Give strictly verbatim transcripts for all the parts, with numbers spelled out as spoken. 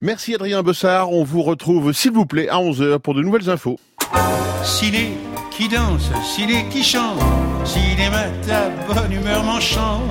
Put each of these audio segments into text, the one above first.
Merci Adrien Bessard, on vous retrouve s'il vous plaît à onze heures pour de nouvelles infos. Ciné qui danse, ciné qui chante, cinéma ta bonne humeur m'enchante.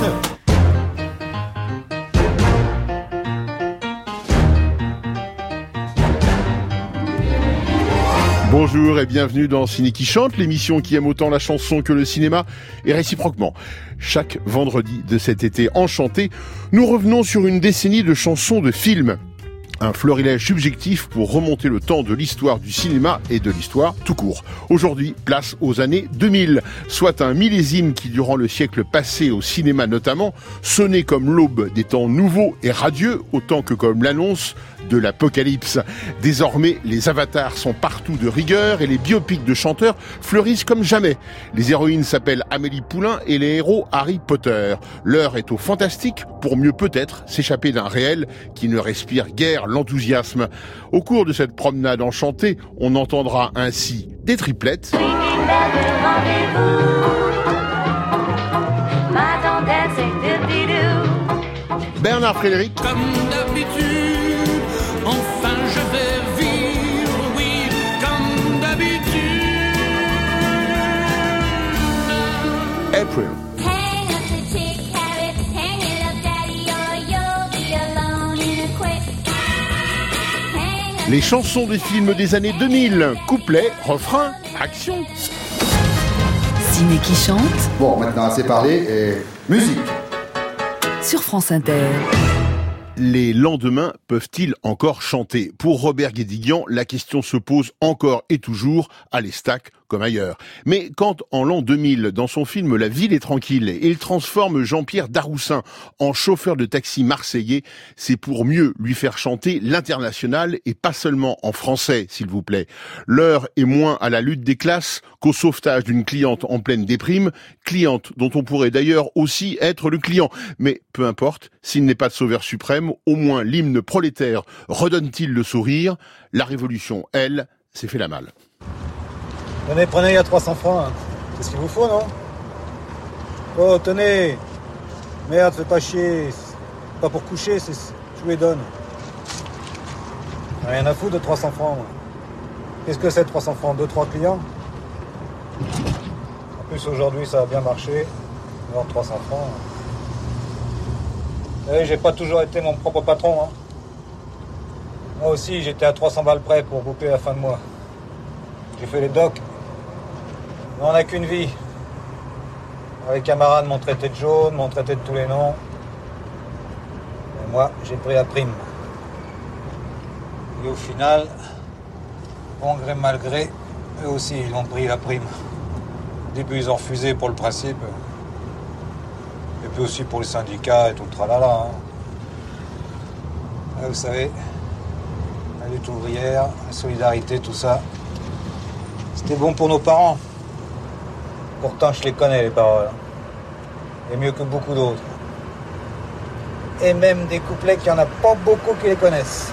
Bonjour et bienvenue dans Ciné qui chante, l'émission qui aime autant la chanson que le cinéma, et réciproquement. Chaque vendredi de cet été enchanté, nous revenons sur une décennie de chansons de films. Un florilège subjectif pour remonter le temps de l'histoire du cinéma et de l'histoire tout court. Aujourd'hui, place aux années deux mille, soit un millésime qui, durant le siècle passé au cinéma notamment, sonnait comme l'aube des temps nouveaux et radieux, autant que comme l'annonce de l'apocalypse. Désormais, les avatars sont partout de rigueur et les biopics de chanteurs fleurissent comme jamais. Les héroïnes s'appellent Amélie Poulain et les héros Harry Potter. L'heure est au fantastique pour mieux peut-être s'échapper d'un réel qui ne respire guère l'enthousiasme. Au cours de cette promenade enchantée, on entendra ainsi des triplettes, Bernard Frédéric, comme d'habitude, enfin je vais vivre, oui, comme d'habitude. April. Hang up the chick, Harry, hang it up, daddy, or you'll be alone in a quick. Hang up. Les chansons des films des années deux mille, couplets, refrains, action. Ciné qui chante Bon, maintenant assez parlé et musique. sur France Inter. Les lendemains peuvent-ils encore chanter ? Pour Robert Guédiguian, la question se pose encore et toujours à l'Estac comme ailleurs. Mais quand, en l'an deux mille, dans son film La ville est tranquille, il transforme Jean-Pierre Daroussin en chauffeur de taxi marseillais, c'est pour mieux lui faire chanter l'international et pas seulement en français, s'il vous plaît. L'heure est moins à la lutte des classes qu'au sauvetage d'une cliente en pleine déprime, cliente dont on pourrait d'ailleurs aussi être le client. Mais peu importe, s'il n'est pas de sauveur suprême, au moins l'hymne prolétaire redonne-t-il le sourire. La révolution, elle, s'est fait la malle. Tenez, prenez, il y a trois cents francs. Hein. C'est ce qu'il vous faut, non ? Oh, tenez. Merde, fais pas chier. C'est pas pour coucher, c'est... je vous les donne. Rien à foutre de trois cents francs, moi. Qu'est-ce que c'est, trois cents francs ? Deux, trois clients ? En plus, aujourd'hui, ça a bien marché. Alors, trois cents francs. Vous savez, j'ai pas toujours été mon propre patron, hein. Moi aussi, j'étais à trois cents balles près pour boucler la fin de mois. J'ai fait les docs. Mais on n'a qu'une vie. Les camarades m'ont traité de jaune, m'ont traité de tous les noms. Et moi, j'ai pris la prime. Et au final, bon gré mal gré, eux aussi, ils ont pris la prime. Au début, ils ont refusé pour le principe. Et puis aussi pour les syndicats et tout le tralala. Hein. Ah, vous savez, la lutte ouvrière, la solidarité, tout ça, c'était bon pour nos parents. Pourtant, je les connais, les paroles. Et mieux que beaucoup d'autres. Et même des couplets qu'il n'y en a pas beaucoup qui les connaissent.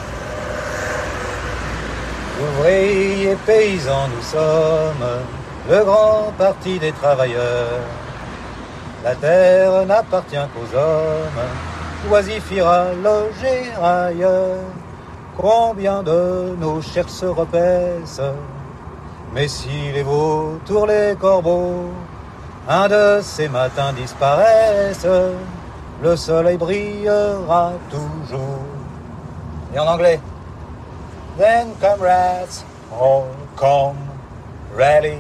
Ouvriers, paysans, nous sommes le grand parti des travailleurs. La terre n'appartient qu'aux hommes, oisif ira loger ailleurs. Combien de nos chairs se repaissent, mais si les vautours, les corbeaux, un de ces matins disparaissent, le soleil brillera toujours. Et en anglais, then comrades, all come ready,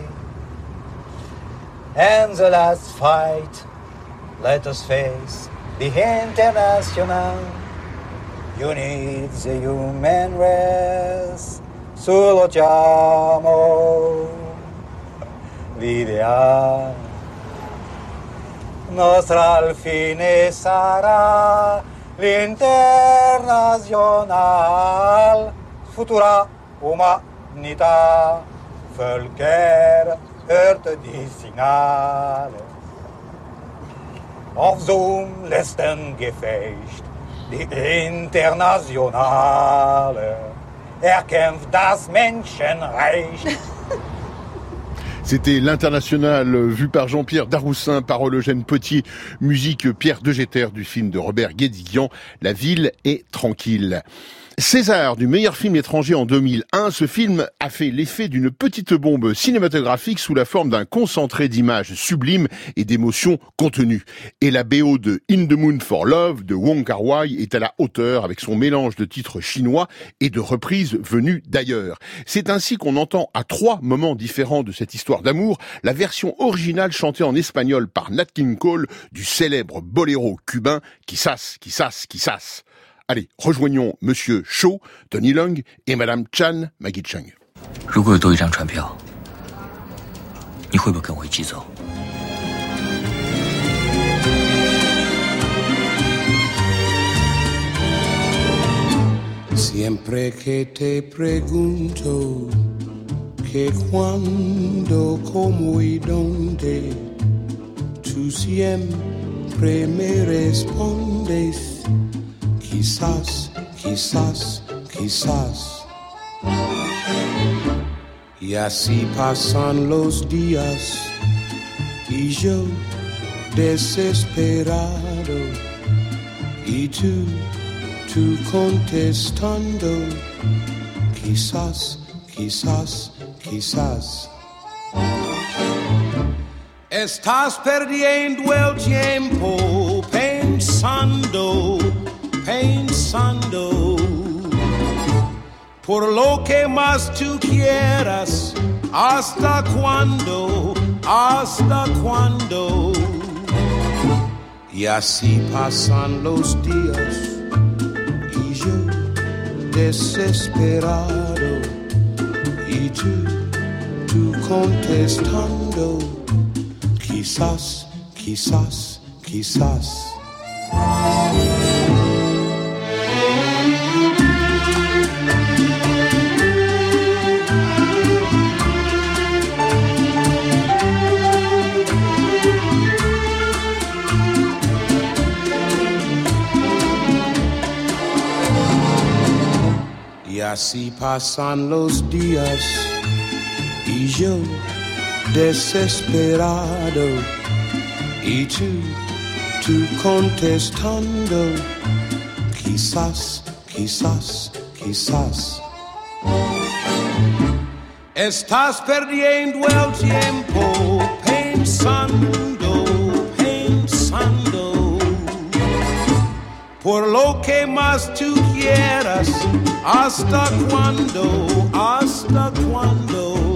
and the last fight, let us face the international. You need the human race. Salutiamo l'idea. Nostra al fine sarà l'internazional. Futura umanità. Völker hört die Signale. Auf zum letzten Gefecht, die Internationale. Erkämpft das Menschenrecht. C'était l'International vu par Jean-Pierre Daroussin, parole Eugène Potier, musique Pierre Degeter du film de Robert Guédiguian, La ville est tranquille. César du meilleur film étranger en deux mille un, ce film a fait l'effet d'une petite bombe cinématographique sous la forme d'un concentré d'images sublimes et d'émotions contenues. Et la B O de In the Mood for Love de Wong Kar-wai est à la hauteur avec son mélange de titres chinois et de reprises venues d'ailleurs. C'est ainsi qu'on entend à trois moments différents de cette histoire d'amour la version originale chantée en espagnol par Nat King Cole du célèbre boléro cubain Quizás, Quizás, Quizás. Allez, rejoignons Monsieur Cho, Tony Leung et Madame Chan, Maggie Cheung. 如果有多一张船票，你会不会跟我一起走？ Siempre que te pregunto que cuándo, cómo y dónde, tú siempre me respondes. Quizás, quizás, quizás. Y así pasan los días y yo desesperado y tú, tú contestando. Quizás, quizás, quizás. Estás perdiendo el tiempo pensando, pensando por lo que más tú quieras. ¿Hasta cuándo? ¿Hasta cuándo? Y así pasan los días y yo desesperado y tú, tú contestando. Quizás, quizás, quizás. Y así pasan los días y yo desesperado y tú, tú contestando. Quizás, quizás, quizás. Estás perdiendo el tiempo pensando, pensando por lo que más tú quieras. ¿Hasta cuándo? ¿Hasta cuándo?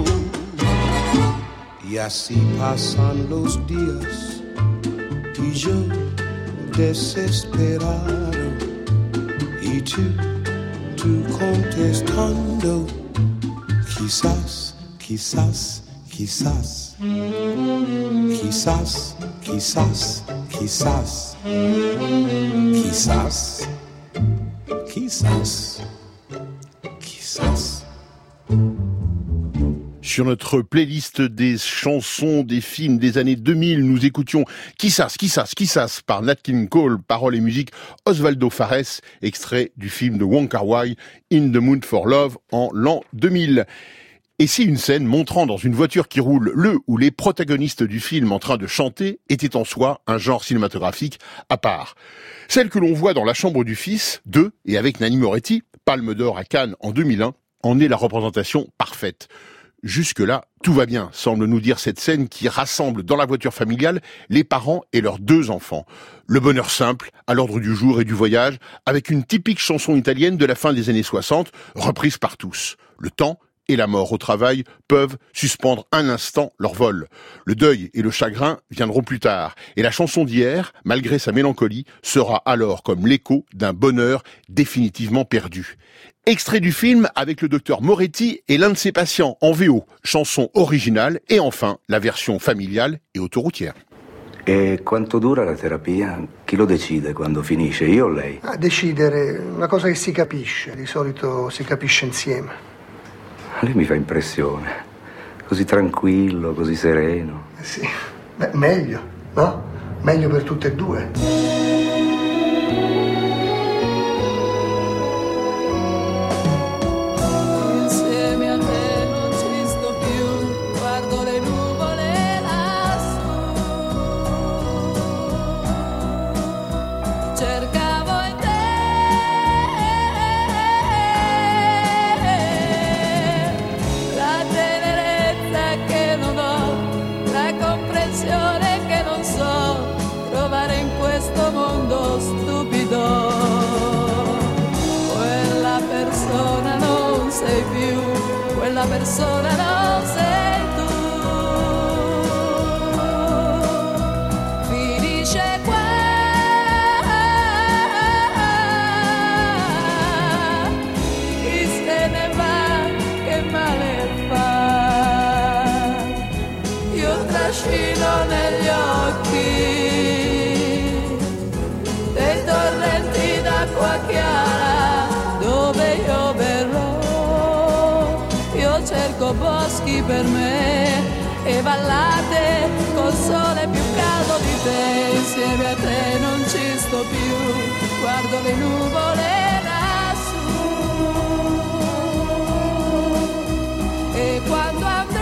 Y así pasan los días y yo desesperado y tú, tú contestando. Quizás, quizás, quizás. Quizás, quizás, quizás. Quizás, quizás. Sur notre playlist des chansons des films des années deux mille, nous écoutions Quizás, Quizás, Quizás par Nat King Cole, paroles et musique Osvaldo Fares, extrait du film de Wong Kar-wai In the Mood for Love en l'an deux mille. Et si une scène montrant dans une voiture qui roule le ou les protagonistes du film en train de chanter était en soi un genre cinématographique à part. Celle que l'on voit dans La chambre du fils de et avec Nanni Moretti, Palme d'or à Cannes en deux mille un, en est la représentation parfaite. Jusque-là, tout va bien, semble nous dire cette scène qui rassemble dans la voiture familiale les parents et leurs deux enfants. Le bonheur simple, à l'ordre du jour et du voyage, avec une typique chanson italienne de la fin des années soixante, reprise par tous. Le temps et la mort au travail peuvent suspendre un instant leur vol. Le deuil et le chagrin viendront plus tard. Et la chanson d'hier, malgré sa mélancolie, sera alors comme l'écho d'un bonheur définitivement perdu. Extrait du film avec le docteur Moretti et l'un de ses patients en V O, chanson originale et enfin la version familiale et autoroutière. E quanto dura la terapia? Chi lo decide quando finisce, io o lei? A decidere, una cosa che si capisce, di solito si capisce insieme. Lei mi fa impressione, così tranquillo, così sereno. Eh sì, beh, meglio, no? Meglio per tutte e due. Cercavo in te più, quella persona non sei tu. Finisce qua, chi se ne va, che male fa. Io trascino negli occhi dei torrenti d'acqua chiara dove io verrò. Io cerco boschi per me e vallate col sole più caldo di te. Insieme a te non ci sto più, guardo le nuvole lassù. E quando andrò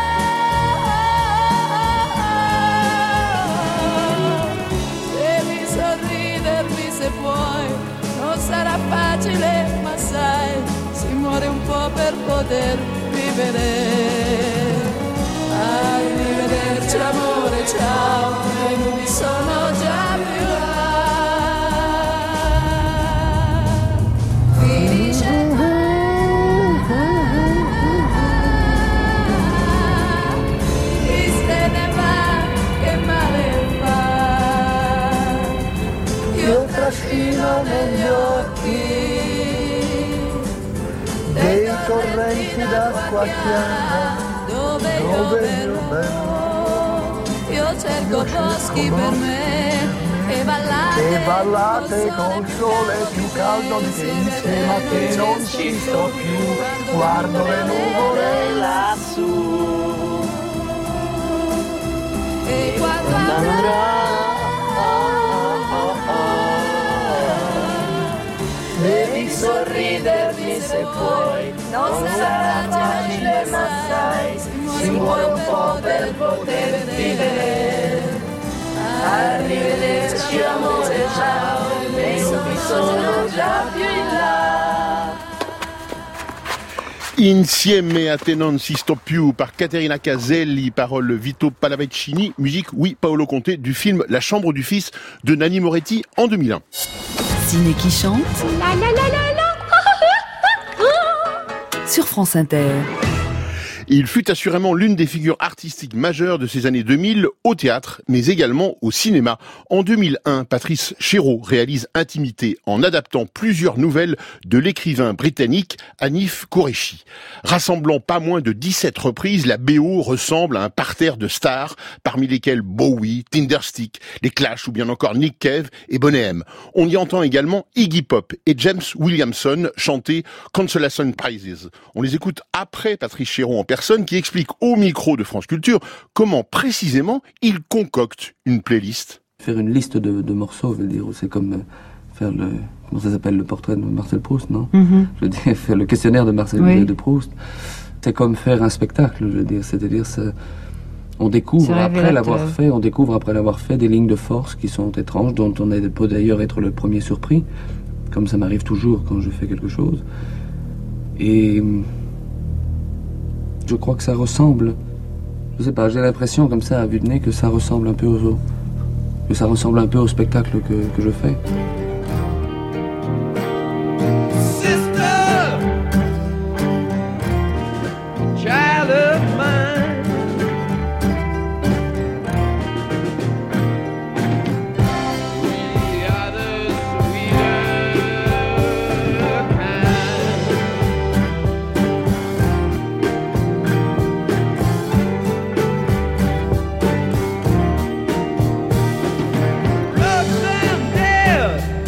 devi sorridermi se puoi. Non sarà facile, ma sai, si muore un po' per poter vivere. Arrivederci amore, ciao, le nubi sono già più là. Finisce qua, chi se ne va, che male fa. Io trascino negli occhi dei torrenti d'acqua chiara dove io verrò. Io cerco boschi per me e vallate, e vallate col sole più caldo di te. Insieme a te non ci sto più, guardo le nuvole lassù. E quando andrò devi sorridermi se puoi. non sarà facile, ma sai, si muore un po' per poter vivere. Arrivederci amore, ciao, le nubi sono già più in là. Insieme a te non si sto più par Caterina Caselli, parole Vito Pallavicini, musique oui Paolo Conte du film La Chambre du Fils de Nanni Moretti en deux mille un. Ciné qui chante La la la la la. sur France Inter. Il fut assurément l'une des figures artistiques majeures de ces années deux mille au théâtre, mais également au cinéma. En deux mille un, Patrice Chéreau réalise Intimité en adaptant plusieurs nouvelles de l'écrivain britannique Hanif Qureshi. Rassemblant pas moins de dix-sept reprises, la B O ressemble à un parterre de stars, parmi lesquels Bowie, Tinderstick, les Clash ou bien encore Nick Cave et Boney M. On y entend également Iggy Pop et James Williamson chanter Consolation Prizes. On les écoute après Patrice Chéreau en personne qui explique au micro de France Culture comment précisément il concocte une playlist. Faire une liste de, de morceaux, je veux dire, c'est comme faire le, comment ça s'appelle, le portrait de Marcel Proust, non? Mm-hmm. Je veux dire, faire le questionnaire de Marcel oui. de Proust. C'est comme faire un spectacle, je veux dire, c'est-à-dire, ça, on découvre après l'avoir fait, on découvre après l'avoir fait des lignes de force qui sont étranges, dont on est, peut d'ailleurs être le premier surpris, comme ça m'arrive toujours quand je fais quelque chose. Et je crois que ça ressemble, je sais pas, j'ai l'impression comme ça à vue de nez que ça ressemble un peu au, que ça ressemble un peu au spectacle que, que je fais. Sister, child of mine, we are the sweeter kind. Looks and death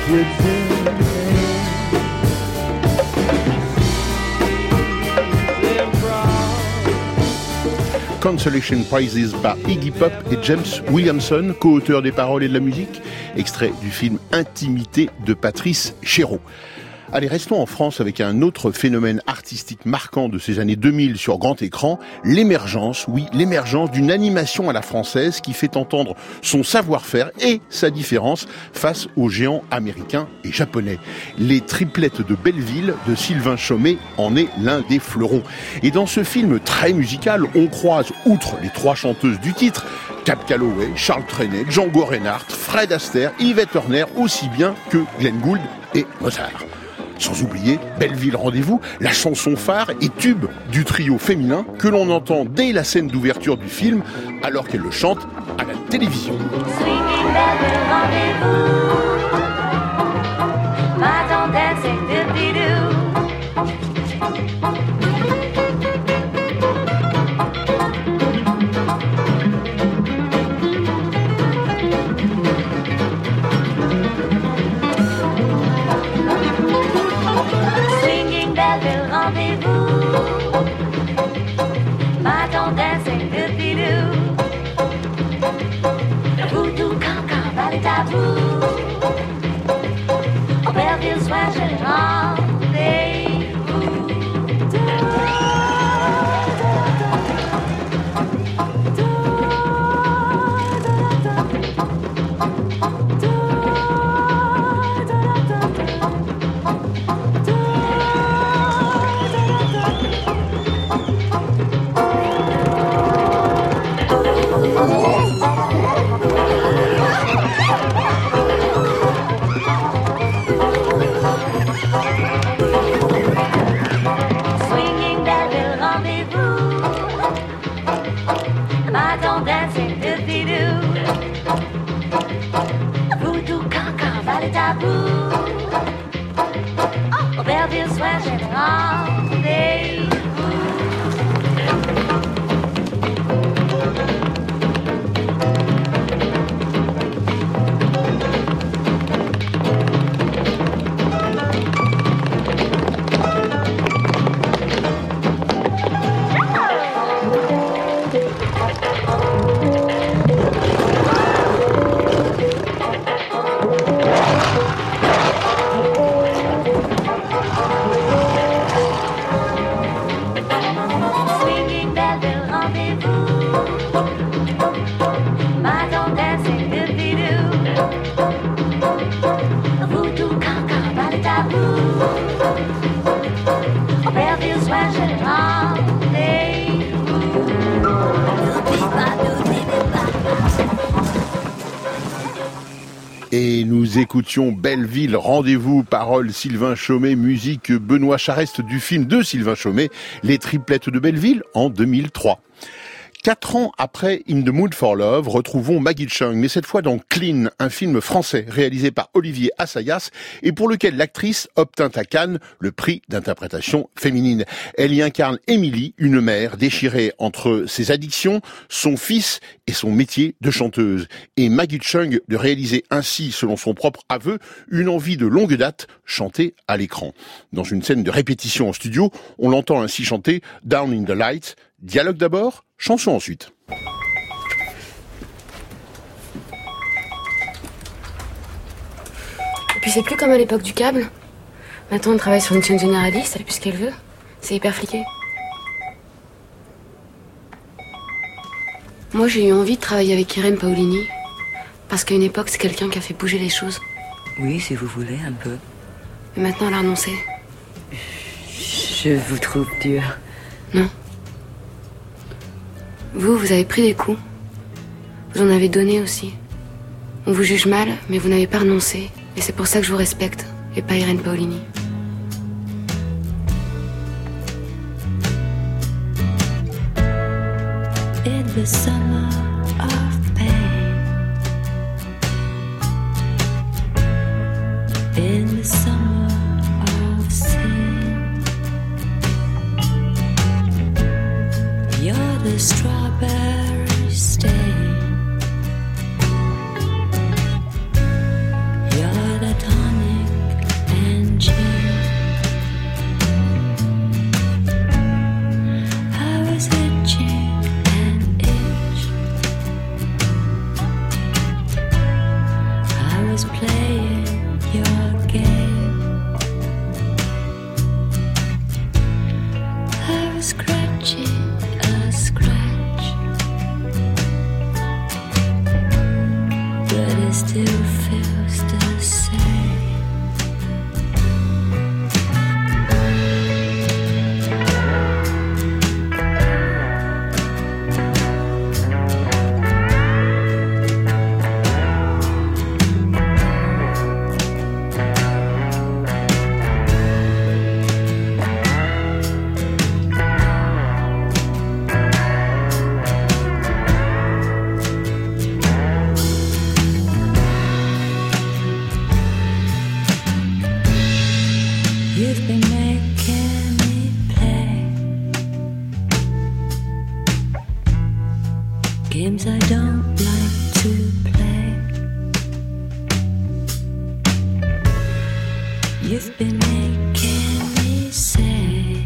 Consolation Prizes par Iggy Pop et James Williamson, co-auteur des paroles et de la musique, extrait du film Intimité de Patrice Chéreau. Allez, restons en France avec un autre phénomène artistique marquant de ces années deux mille sur grand écran, l'émergence, oui, l'émergence d'une animation à la française qui fait entendre son savoir-faire et sa différence face aux géants américains et japonais. Les triplettes de Belleville de Sylvain Chomet en est l'un des fleurons. Et dans ce film très musical, on croise, outre les trois chanteuses du titre, Cab Calloway, Charles Trenet, Django Reinhardt, Fred Astaire, Yvette Horner, aussi bien que Glenn Gould et Mozart. Sans oublier Belleville Rendez-vous, la chanson phare et tube du trio féminin que l'on entend dès la scène d'ouverture du film alors qu'elle le chante à la télévision. Swinging Belleville Rendez-vous, Madame dancing dippy-doo. Rendez-vous, Madame dancing dippy-doo. Voodoo, cancan, ballet tabou. Au Belleville soir, j'ai le rendez-vous. Swinging Belleville Rendez-vous, Madame dancing dippy-doo. Voodoo, cancan, ballet tabou. Au Belleville soir, j'ai le rendez-vous. Et nous écoutions Belleville Rendez-vous, paroles Sylvain Chomet, musique Benoît Charest du film de Sylvain Chomet, Les Triplettes de Belleville en deux mille trois. Quatre ans après In the Mood for Love, retrouvons Maggie Cheung, mais cette fois dans Clean, un film français réalisé par Olivier Assayas et pour lequel l'actrice obtint à Cannes le prix d'interprétation féminine. Elle y incarne Émilie, une mère déchirée entre ses addictions, son fils et son métier de chanteuse. Et Maggie Cheung de réaliser ainsi, selon son propre aveu, une envie de longue date, chanter à l'écran. Dans une scène de répétition en studio, on l'entend ainsi chanter Down in the Lights. Dialogue d'abord, chanson ensuite. Et puis c'est plus comme à l'époque du câble. Maintenant on travaille sur une chaîne généraliste, elle fait plus ce qu'elle veut. C'est hyper fliqué. Moi j'ai eu envie de travailler avec Irène Paolini. Parce qu'à une époque c'est quelqu'un qui a fait bouger les choses. Oui, si vous voulez, un peu. Mais maintenant elle a renoncé. Je vous trouve dur. Non. Vous, vous avez pris des coups. Vous en avez donné aussi. On vous juge mal, mais vous n'avez pas renoncé. Et c'est pour ça que je vous respecte, et pas Irène Paolini. In the summer of pain, in the summer of sin, you're the strawberry stain, you're the tonic You've been making me say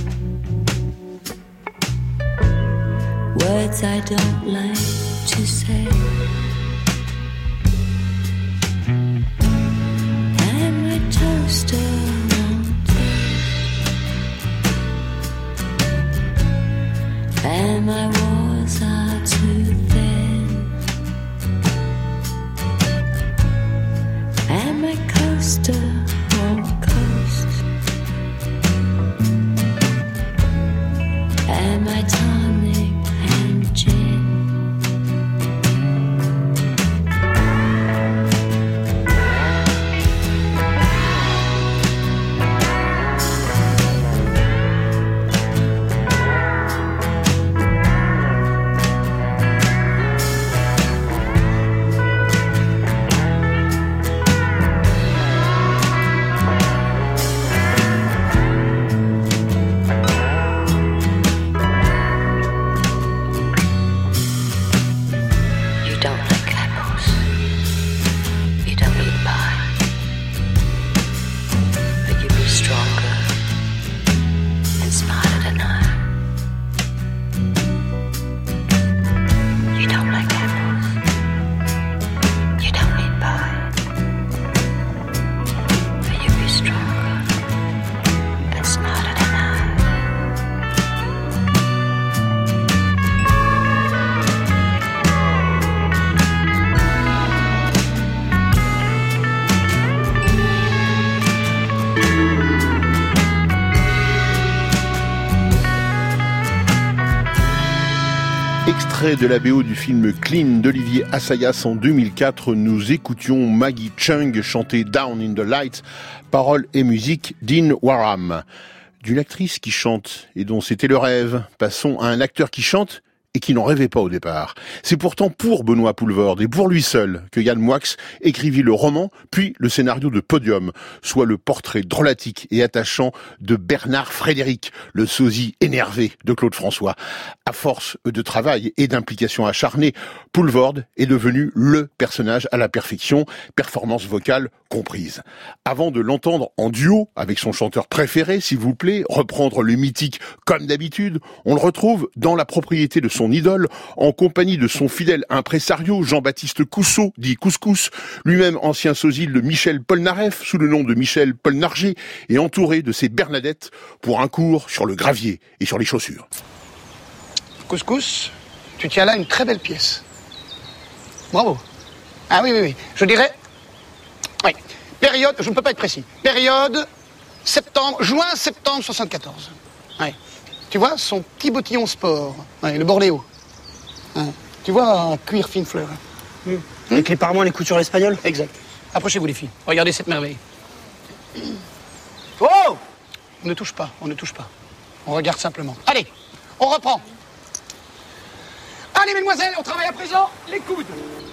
words I don't like to say. And my toaster won't toast, and my walls are too thin, and my coaster won't coast, and my tonic and gin. Extrait de la B O du film Clean d'Olivier Assayas en deux mille quatre, nous écoutions Maggie Cheung chanter Down in the Lights, paroles et musique d'In Warham. D'une actrice qui chante et dont c'était le rêve, passons à un acteur qui chante et qui n'en rêvait pas au départ. C'est pourtant pour Benoît Poelvoorde et pour lui seul que Yann Moix écrivit le roman, puis le scénario de Podium, soit le portrait drôlatique et attachant de Bernard Frédéric, le sosie énervé de Claude François. À force de travail et d'implication acharnée, Poelvoorde est devenu le personnage à la perfection, performance vocale comprise. Avant de l'entendre en duo avec son chanteur préféré, s'il vous plaît, reprendre le mythique comme d'habitude, on le retrouve dans la propriété de son idole, en compagnie de son fidèle impresario Jean-Baptiste Cousseau, dit Couscous, lui-même ancien sosie de Michel Polnareff, sous le nom de Michel Polnargé, et entouré de ses Bernadettes pour un cours sur le gravier et sur les chaussures. Couscous, tu tiens là une très belle pièce. Bravo. Ah oui, oui, oui. Je dirais... Oui. Période, je ne peux pas être précis. Période septembre, juin-septembre soixante-quatorze. Oui. Tu vois, son petit bottillon sport, ouais, le Bornéo. Hein. Tu vois, un cuir fine fleur. Mmh. Avec les parements et les coutures espagnoles. Exact. Approchez-vous les filles, regardez cette merveille. Oh! On ne touche pas, on ne touche pas. On regarde simplement. Allez, on reprend. Allez, mesdemoiselles, on travaille à présent les coudes.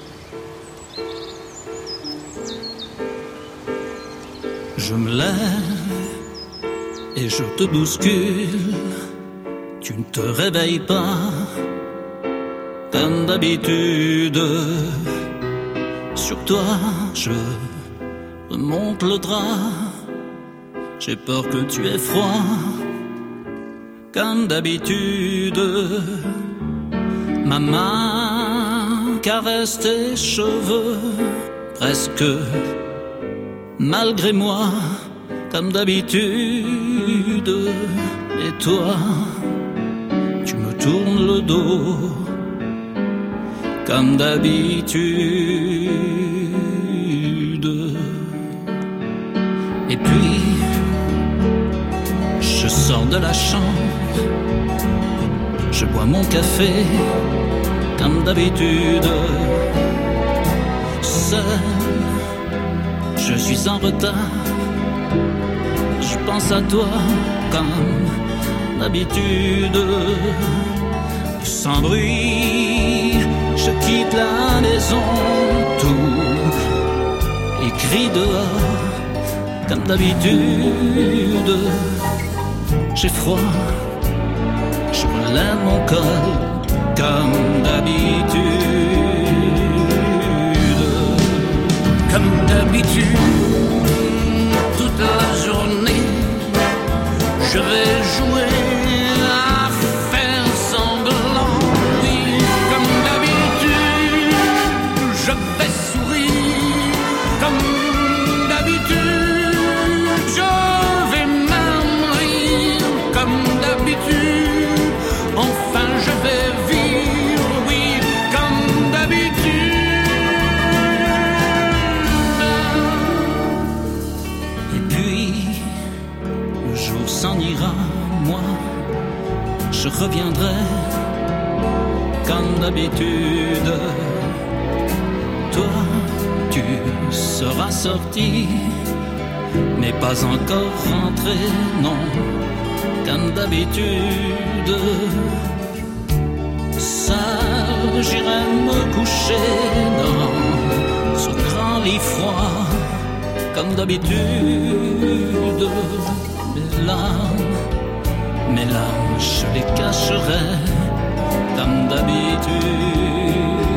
Je me lève et je te bouscule. Tu ne te réveilles pas comme d'habitude. Sur toi, je remonte le drap. J'ai peur que tu aies froid comme d'habitude. Ma main caresse tes cheveux presque malgré moi comme d'habitude. Et toi, tu me tournes le dos comme d'habitude. Et puis, je sors de la chambre, je bois mon café comme d'habitude. Seul, je suis en retard, je pense à toi comme d'habitude. Sans bruit, je quitte la maison, tout écrit dehors comme d'habitude. J'ai froid, je relève mon col comme d'habitude. Comme d'habitude, toute la s'en ira, moi, je reviendrai comme d'habitude. Toi, tu seras sorti, mais pas encore rentré, non, comme d'habitude. Seul, j'irai me coucher dans ce grand lit froid, comme d'habitude. Mes larmes, mes larmes, je les cacherai, comme d'habitude.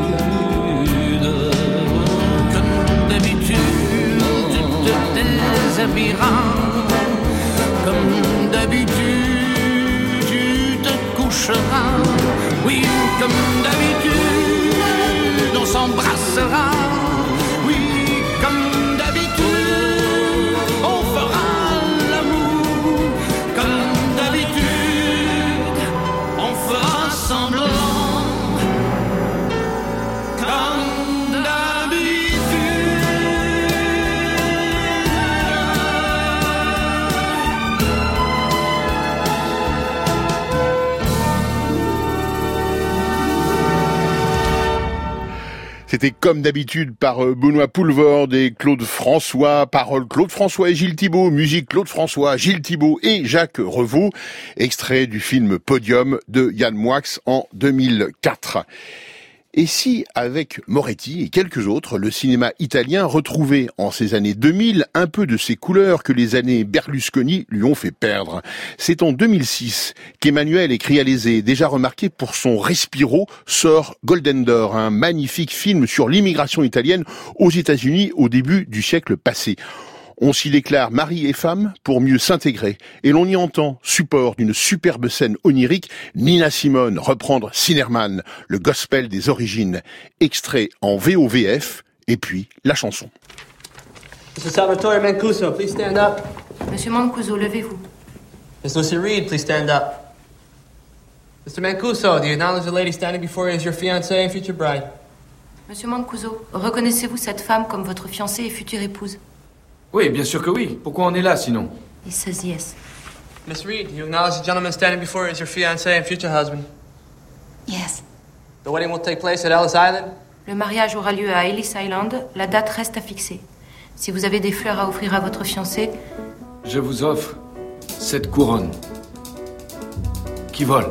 Comme d'habitude, tu te déshabilleras, comme d'habitude, tu te coucheras. Oui, comme d'habitude, on s'embrassera. Oui, comme d'habitude, on fera l'amour. Comme d'habitude, on fera semblant. Comme d'habitude. C'était comme d'habitude par Benoît Poulvorde et Claude François, paroles Claude François et Gilles Thibault, musique Claude François, Gilles Thibault et Jacques Revaux, extrait du film Podium de Yann Moix en deux mille quatre. Et si, avec Moretti et quelques autres, le cinéma italien retrouvait en ces années deux mille un peu de ces couleurs que les années Berlusconi lui ont fait perdre? C'est en deux mille six qu'Emmanuel Crialese, déjà remarqué pour son Respiro, sort Golden Door, un magnifique film sur l'immigration italienne aux États-Unis au début du siècle passé. On s'y déclare mari et femme pour mieux s'intégrer. Et l'on y entend, support d'une superbe scène onirique, Nina Simone reprendre Sinnerman, le gospel des origines, extrait en V O V F, et puis la chanson. Mister Salvatore Mancuso, please stand up. Monsieur Mancuso, levez-vous. Miss Lucy Reed, please stand up. Mister Mancuso, do you acknowledge the lady standing before you as your fiancée and future bride? Monsieur Mancuso, reconnaissez-vous cette femme comme votre fiancée et future épouse? Oui, bien sûr que oui. Pourquoi on est là, sinon? He says yes. Miss Reed, do you acknowledge the gentleman standing before you as your fiancé and future husband? Yes. The wedding will take place at Ellis Island? Le mariage aura lieu à Ellis Island. La date reste à fixer. Si vous avez des fleurs à offrir à votre fiancé... Je vous offre cette couronne qui vole.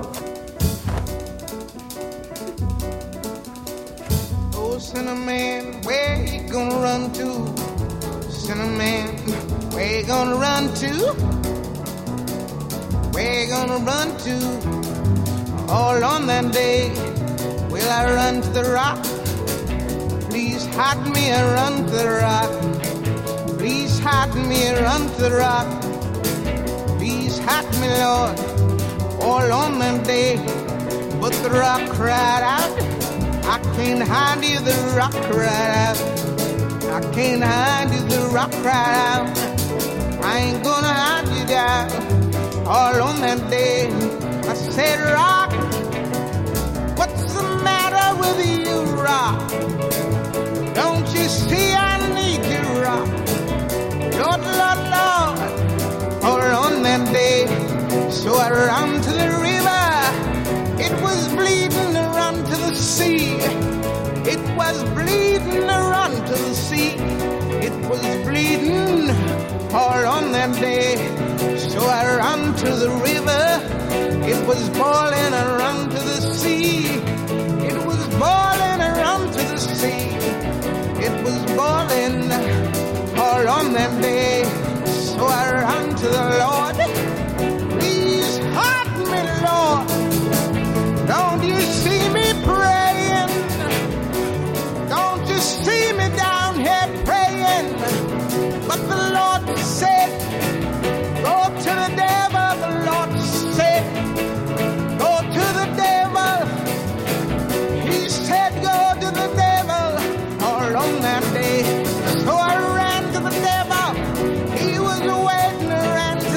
Oh, Cinnamon, where you gonna run to? Cinnamon, where you gonna run to? Where you gonna run to? All on that day, will I run to the rock? Please hide me and run to the rock. Please hide me and run to the rock. Please hide me, Lord, all on that day. But the rock cried out, I can't hide you, the rock cried out. I can't hide you, the rock cried out. I ain't gonna hide you down. All on that day, I said, rock, what's the matter with you, rock? Don't you see I need you, rock? Lord, Lord, Lord. All on that day, so I ran to the river. It was bleeding to run to the sea. It was bleeding to run to the sea. It was bleeding all on that day. So I ran to the river. It was boiling, I ran to the sea. It was boiling, I ran to the sea. It was boiling all on that day. So I ran to the Lord. Please hide me, Lord. Don't you see me praying? Don't you see me down here praying? But the Lord said, go to the devil. The Lord said, go to the devil. He said, go to the devil. All on that day. So I ran to the devil. He was waiting, I ran to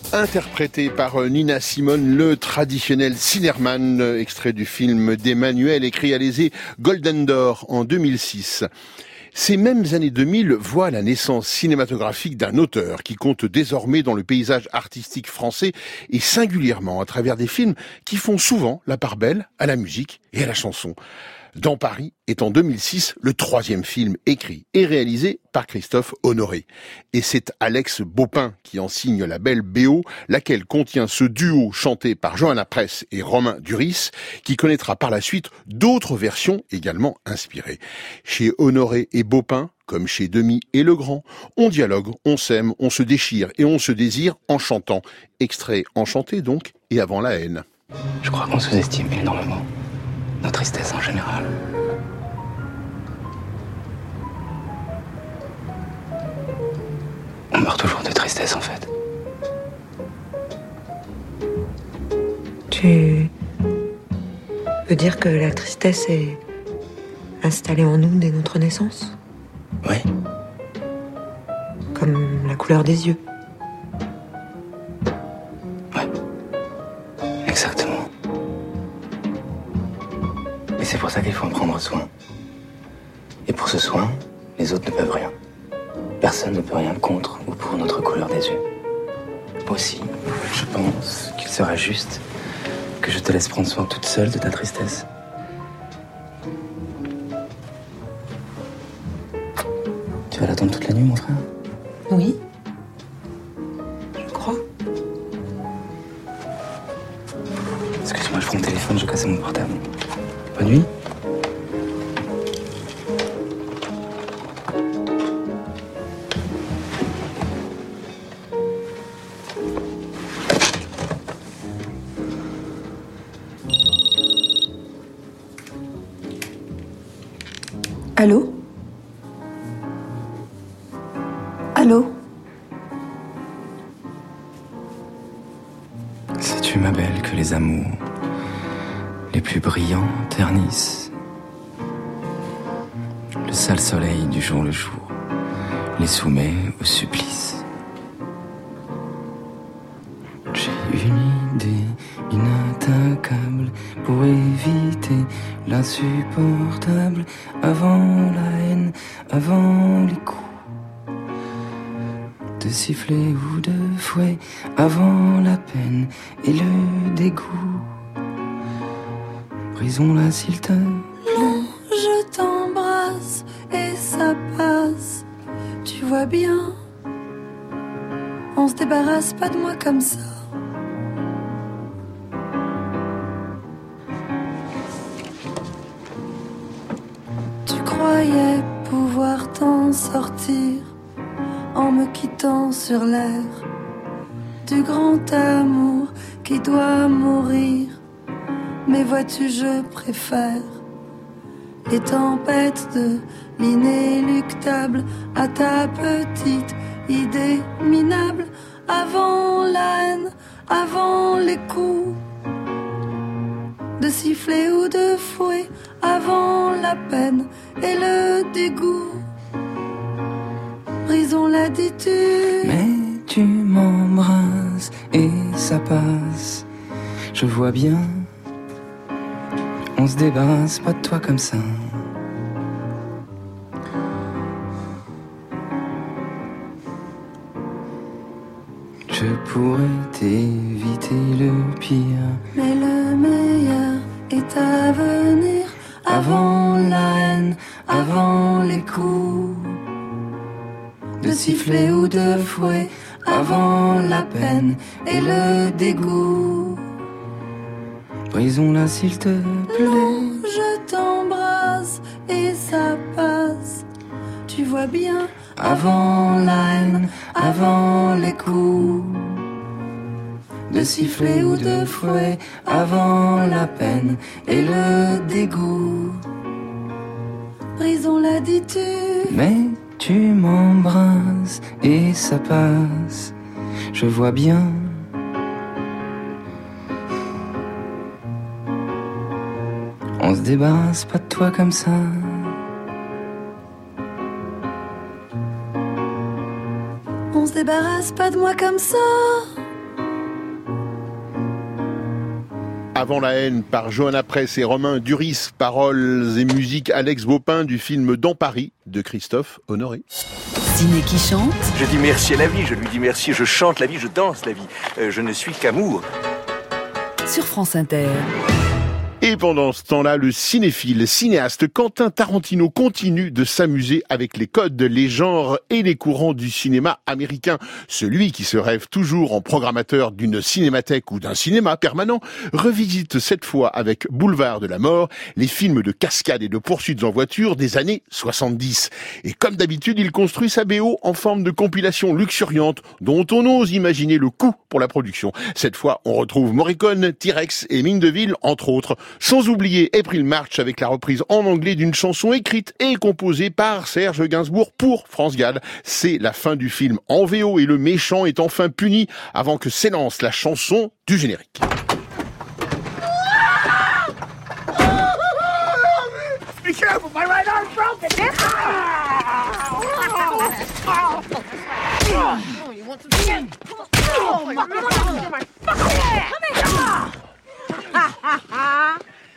Interprété par Nina Simone, le traditionnel Sinnerman, extrait du film d'Emmanuel, écrit à l'Élysée Golden d'Or en deux mille six. Ces mêmes années deux mille voient la naissance cinématographique d'un auteur qui compte désormais dans le paysage artistique français et singulièrement à travers des films qui font souvent la part belle à la musique et à la chanson. Dans Paris est en deux mille six le troisième film écrit et réalisé par Christophe Honoré. Et c'est Alex Baupin qui en signe la belle B O, laquelle contient ce duo chanté par Johanna Press et Romain Duris, qui connaîtra par la suite d'autres versions également inspirées. Chez Honoré et Baupin, comme chez Demy et Legrand, on dialogue, on s'aime, on se déchire et on se désire en chantant. Extrait enchanté donc, et avant la haine. Je crois qu'on sous-estime énormément nos tristesses en général. On meurt toujours de tristesse en fait. Tu veux dire que la tristesse est installée en nous dès notre naissance? Oui. Comme la couleur des yeux. Exactement. Et c'est pour ça qu'il faut en prendre soin. Et pour ce soin, les autres ne peuvent rien. Personne ne peut rien contre ou pour notre couleur des yeux. Aussi, je pense qu'il serait juste que je te laisse prendre soin toute seule de ta tristesse. Tu vas l'attendre toute la nuit, mon frère? Oui. Je crois. Excuse-moi, je prends mon téléphone, je casse mon portable. Bonne nuit. Allô? Allô? Sais-tu, ma belle, que les amours les plus brillants ternissent le sale soleil du jour le jour, les soumet au supplice. J'ai une idée inattaquable pour éviter l'insupportable, avant la haine, avant les coups de sifflet ou de fouet, avant la peine et le dégoût. Brisons-la s'il te plaît. Non, je t'embrasse et ça passe. Tu vois bien, on se débarrasse pas de moi comme ça. Tu croyais pouvoir t'en sortir en me quittant sur l'air du grand amour qui doit mourir. Mais vois-tu, je préfère les tempêtes de l'inéluctable à ta petite idée minable. Avant la haine, avant les coups de sifflet ou de fouet, avant la peine et le dégoût. Brisons-la, dis-tu. Mais tu m'embrasses et ça passe. Je vois bien. On se débarrasse pas de toi comme ça. Je pourrais t'éviter le pire, mais le meilleur est à venir. Avant la haine, avant les coups de sifflet ou de fouet, avant la peine et le dégoût. Brisons-la s'il te plaît. Non, je t'embrasse et ça passe. Tu vois bien, avant la haine, avant les coups de sifflet ou de fouet, avant la peine et le dégoût. Brisons-la, dis-tu. Mais tu m'embrasses et ça passe. Je vois bien. On se débarrasse pas de toi comme ça. On se débarrasse pas de moi comme ça. Avant la haine par Johanna Press et Romain Duris, paroles et musique Alex Baupin du film Dans Paris de Christophe Honoré. Ciné qui chante. Je dis merci à la vie, je lui dis merci, je chante la vie, je danse la vie. Euh, je ne suis qu'amour. Sur France Inter. Et pendant ce temps-là, le cinéphile, cinéaste Quentin Tarantino continue de s'amuser avec les codes, les genres et les courants du cinéma américain. Celui qui se rêve toujours en programmateur d'une cinémathèque ou d'un cinéma permanent revisite cette fois avec Boulevard de la Mort les films de cascades et de poursuites en voiture des années soixante-dix. Et comme d'habitude, il construit sa B O en forme de compilation luxuriante dont on ose imaginer le coût pour la production. Cette fois, on retrouve Morricone, T-Rex et Mine de Ville, entre autres. Sans oublier April March avec la reprise en anglais d'une chanson écrite et composée par Serge Gainsbourg pour France Gall. C'est la fin du film en V O et le méchant est enfin puni avant que s'élance la chanson du générique. Be careful, my right arm's broken. Oh, you want some skin? Oh, my God. My fucking head. Come here. Ha ha ha.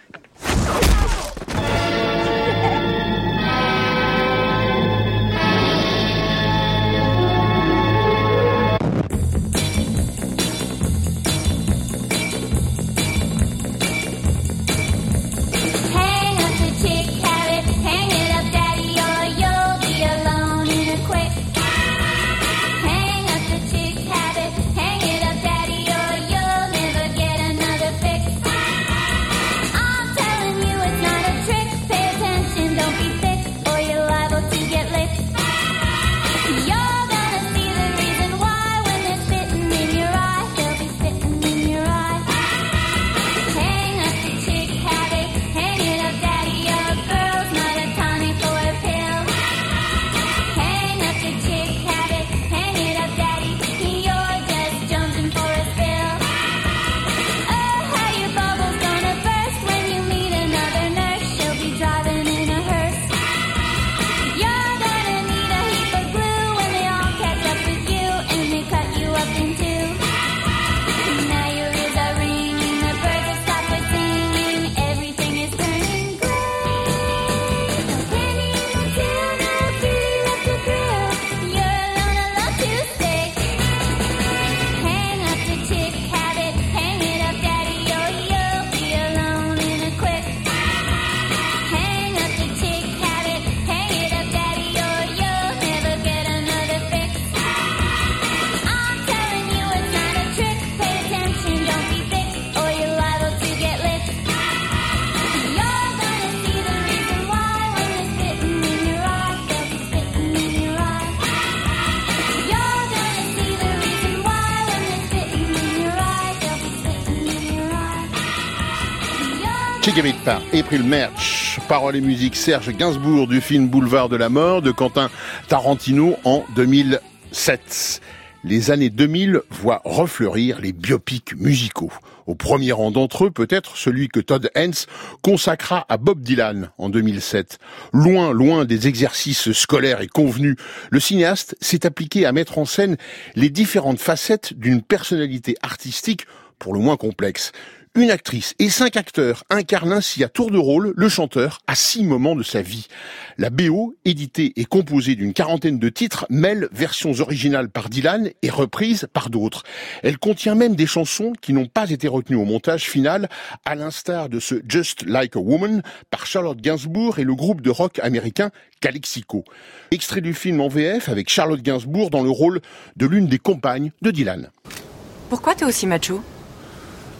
Chick par April March, paroles et musique Serge Gainsbourg du film Boulevard de la Mort de Quentin Tarantino en deux mille sept. Les années deux mille voient refleurir les biopics musicaux. Au premier rang d'entre eux, peut-être celui que Todd Haynes consacra à Bob Dylan en deux mille sept. Loin, loin des exercices scolaires et convenus, le cinéaste s'est appliqué à mettre en scène les différentes facettes d'une personnalité artistique pour le moins complexe. Une actrice et cinq acteurs incarnent ainsi à tour de rôle le chanteur à six moments de sa vie. La B O, éditée et composée d'une quarantaine de titres, mêle versions originales par Dylan et reprises par d'autres. Elle contient même des chansons qui n'ont pas été retenues au montage final, à l'instar de ce Just Like a Woman par Charlotte Gainsbourg et le groupe de rock américain Calexico. Extrait du film en V F avec Charlotte Gainsbourg dans le rôle de l'une des compagnes de Dylan. Pourquoi t'es aussi macho ? Pourquoi ?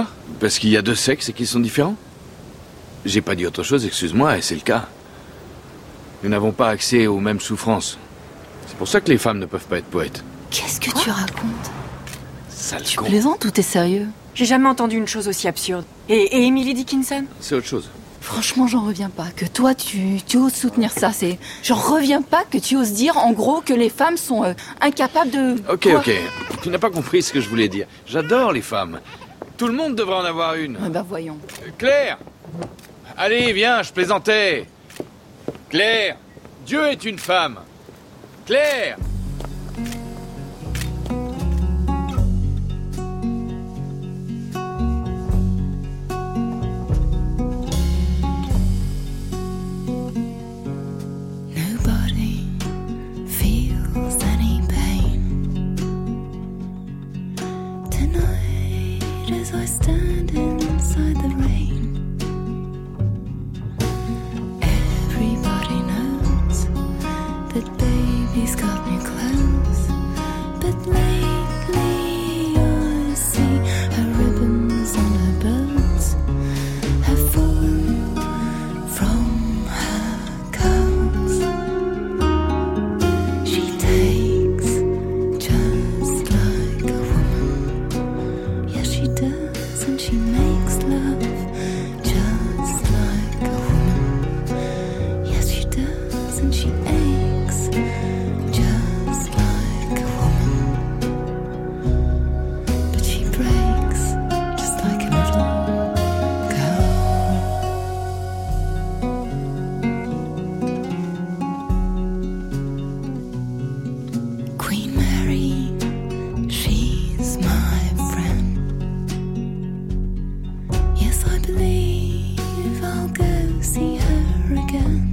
Parce qu'il y a deux sexes et qu'ils sont différents ? J'ai pas dit autre chose, excuse-moi, et c'est le cas. Nous n'avons pas accès aux mêmes souffrances. C'est pour ça que les femmes ne peuvent pas être poètes. Qu'est-ce que Quoi tu racontes ? Sale Tu con. plaisantes ou t'es sérieux ? J'ai jamais entendu une chose aussi absurde. Et, et Emily Dickinson ? C'est autre chose. Franchement, j'en reviens pas. Que toi, tu, tu oses soutenir ça. C'est, j'en reviens pas que tu oses dire, en gros, que les femmes sont euh, incapables de... Ok, Quoi ok. Tu n'as pas compris ce que je voulais dire. J'adore les femmes. Tout le monde devrait en avoir une. Ah bah voyons. Euh, Claire ! Allez, viens, je plaisantais. Claire, Dieu est une femme. Claire ! He's got new clothes, but lately I see her ribbons on her boats have fallen from her coats. She takes just like a woman. Yes, she does, and she makes love just like a woman. Yes, she does, and she aches just like a woman. But she breaks just like a little girl. Queen Mary, she's my friend. Yes, I believe I'll go see her again.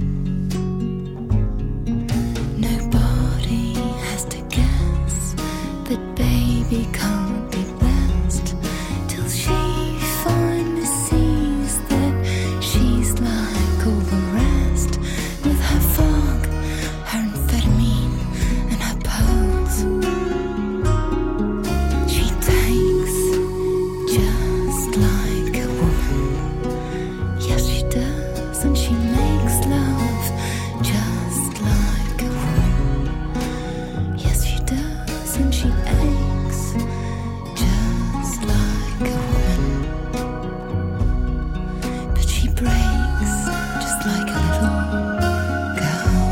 Nobody has to guess that baby can't be blessed till she finally sees that she's like all the rest, with her fog, her amphetamine, and her pearls. She takes just like a woman. Yes, she does, and she makes love just like a woman. Yes, she does, and she aches just like a woman. But she breaks just like a little girl.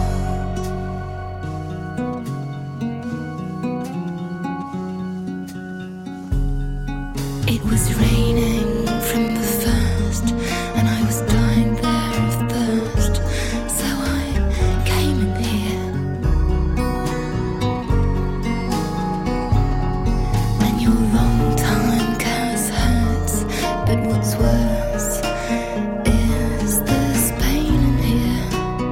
It was raining from the first, and I was dying there of thirst, so I came in here. And your long time curse hurts, but what's worse is this pain in here.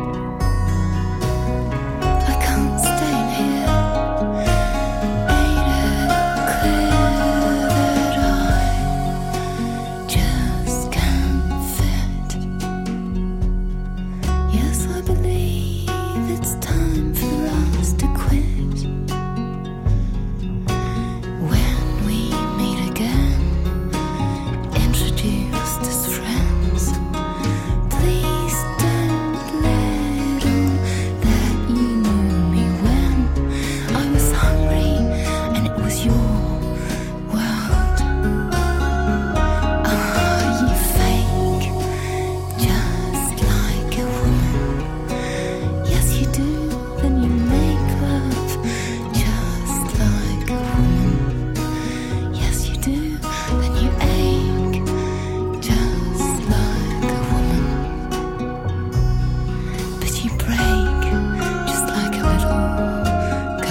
I can't stay in here. Ain't it clear that I just can't fit? Yes, I believe it's time for us to quit. When we meet again, introduced as friends, please don't let on that you knew me when I was hungry and it was your world. Are you fake, just like a woman? Yes, you do, then you make love just like a woman. Yes, you do, then you ache just like a woman. But you break just like a little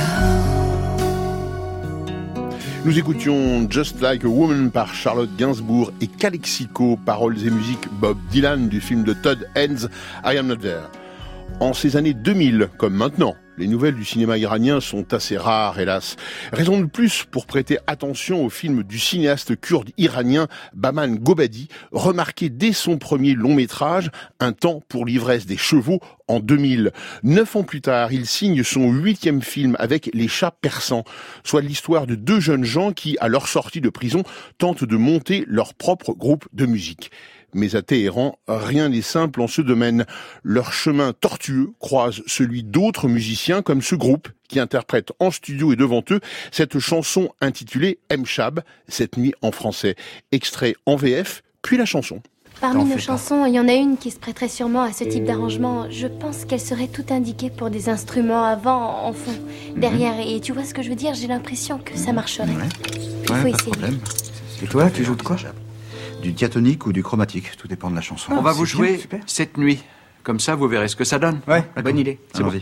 girl. Nous écoutions Just Like a Woman par Charlotte Gainsbourg et Calexico, paroles et musique Bob Dylan du film de Todd Haynes, I Am Not There. En ces années deux mille, comme maintenant, les nouvelles du cinéma iranien sont assez rares, hélas. Raison de plus pour prêter attention au film du cinéaste kurde iranien Bahman Gobadi, remarqué dès son premier long métrage, Un temps pour l'ivresse des chevaux, en deux mille. Neuf ans plus tard, il signe son huitième film avec Les Chats Persans, soit l'histoire de deux jeunes gens qui, à leur sortie de prison, tentent de monter leur propre groupe de musique. Mais à Téhéran, rien n'est simple en ce domaine. Leur chemin tortueux croise celui d'autres musiciens comme ce groupe qui interprète en studio et devant eux cette chanson intitulée M-Chab, cette nuit en français. Extrait en V F, puis la chanson. Parmi nos chansons, il y en a une qui se prêterait sûrement à ce type d'arrangement. Je pense qu'elle serait tout indiquée pour des instruments avant, en fond, derrière. Et tu vois ce que je veux dire? J'ai l'impression que ça marcherait. Ouais, Il faut ouais, pas de essayer. problème. Et toi, tu joues de quoi? Du diatonique ou du chromatique, tout dépend de la chanson. On va C'est vous bien, jouer super. cette nuit. Comme ça, vous verrez ce que ça donne. Ouais, bonne idée. C'est bon. Allons-y.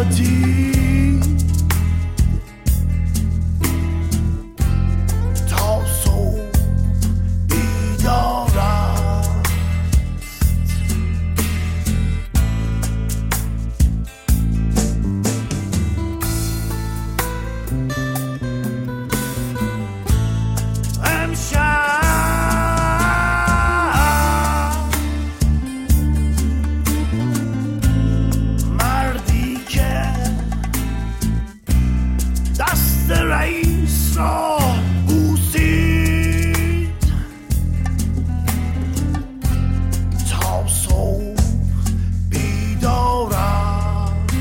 melodie. Ta sol i dörrar. امشب مردی که دست رئیس را بوسید تا صبح بیدار است.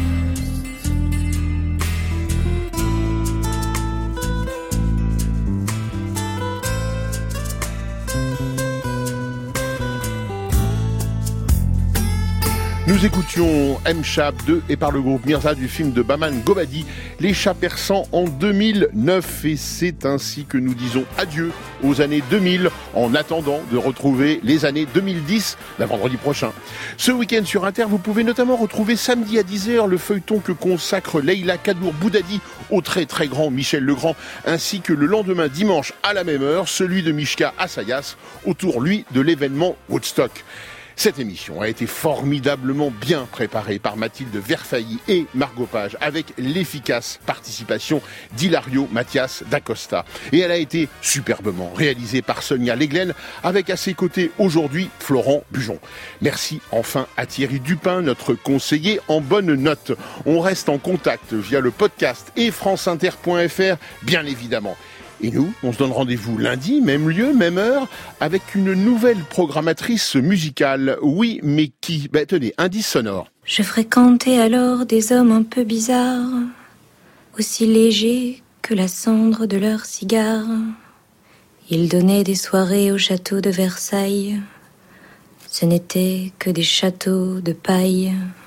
Nous écoutions M-Chab de et par le groupe Mirza du film de Bahman Gobadi, Les Chats Persans en deux mille neuf. Et c'est ainsi que nous disons adieu aux années deux mille en attendant de retrouver les années deux mille dix, la vendredi prochain. Ce week-end sur Inter, vous pouvez notamment retrouver samedi à dix heures le feuilleton que consacre Leïla Kadour Boudadi au très très grand Michel Legrand, ainsi que le lendemain dimanche à la même heure, celui de Mishka Assayas, autour lui de l'événement Woodstock. Cette émission a été formidablement bien préparée par Mathilde Verfailly et Margot Page, avec l'efficace participation d'Hilario Mathias d'Acosta. Et elle a été superbement réalisée par Sonia Leglen, avec à ses côtés aujourd'hui Florent Bujon. Merci enfin à Thierry Dupin, notre conseiller en bonne note. On reste en contact via le podcast et franceinter point f r, bien évidemment. Et nous, on se donne rendez-vous lundi, même lieu, même heure, avec une nouvelle programmatrice musicale. Oui, mais qui ? Ben tenez, indice sonore. Je fréquentais alors des hommes un peu bizarres, aussi légers que la cendre de leurs cigares. Ils donnaient des soirées au château de Versailles. Ce n'étaient que des châteaux de paille.